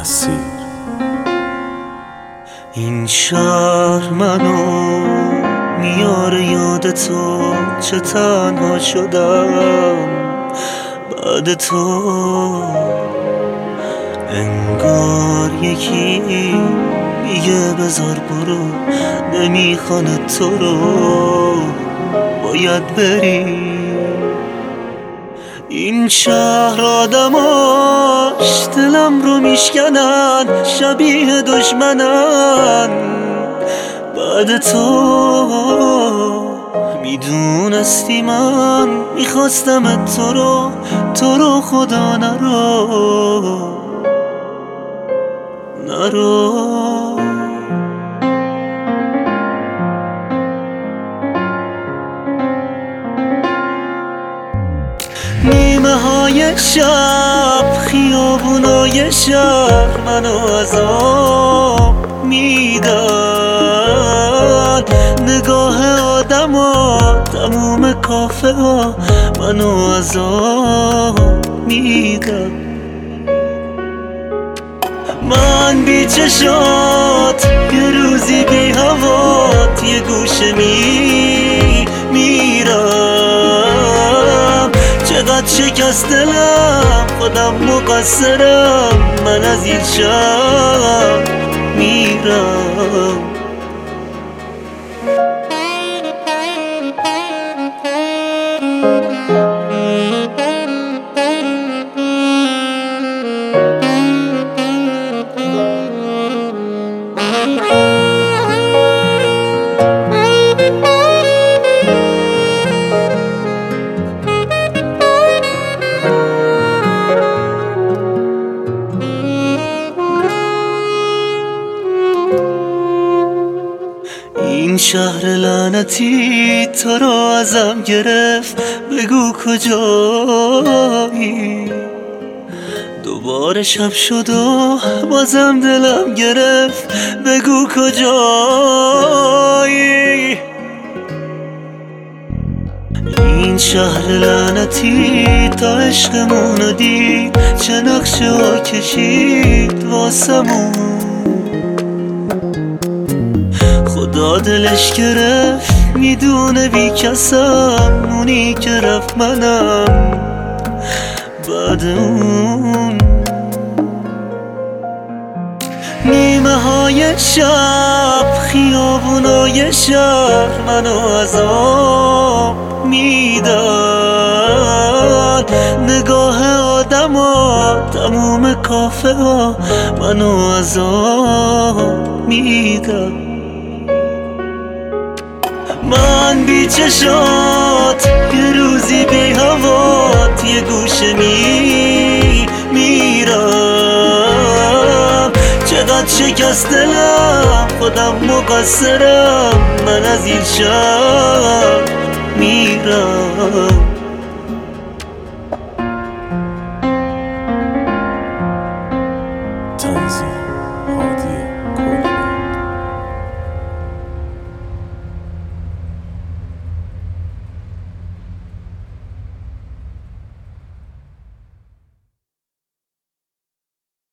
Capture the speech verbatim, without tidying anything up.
مسیر. این شهر منو میاره یاد تو، چه تنها شدم بعد تو. انگار یکی میگه بذار برو، نمیخوانه تو رو باید بری. این شهر آدماش دلم رو میشکنن، شبیه دشمنن بعد تو. میدونستی من میخواستم تو رو، تو رو خدا نرو نرو. نیمه های شب خیابونای شهر منو عذاب میدن. نگاه آدم ها تموم کافه ها منو عذاب میدن. من بی چشات یه روزی بی هوات یه گوشه می میرم. چقدر شکست دلم، خودم مقصرم، من از این شهر میرم. این شهر لعنتی تو رو ازم گرفت، بگو کجایی. دوباره شب شد و بازم دلم گرفت، بگو کجایی. این شهر لعنتی تا عشقمونو دید، چه نقشه ها کشید واسمون. خدا دلش گرفت، میدونه بی کسم، اونی که رفت منم بعد اون. نیمه های شب خیابونای شهر منو عذاب میدن. نگاه آدم ها تموم کافه ها منو عذاب میدن. من بی چشات یه روزی بی هوات یه گوشه می میرم. چقدر شکست دلم، خودم مقصرم، من از این شهر میرم.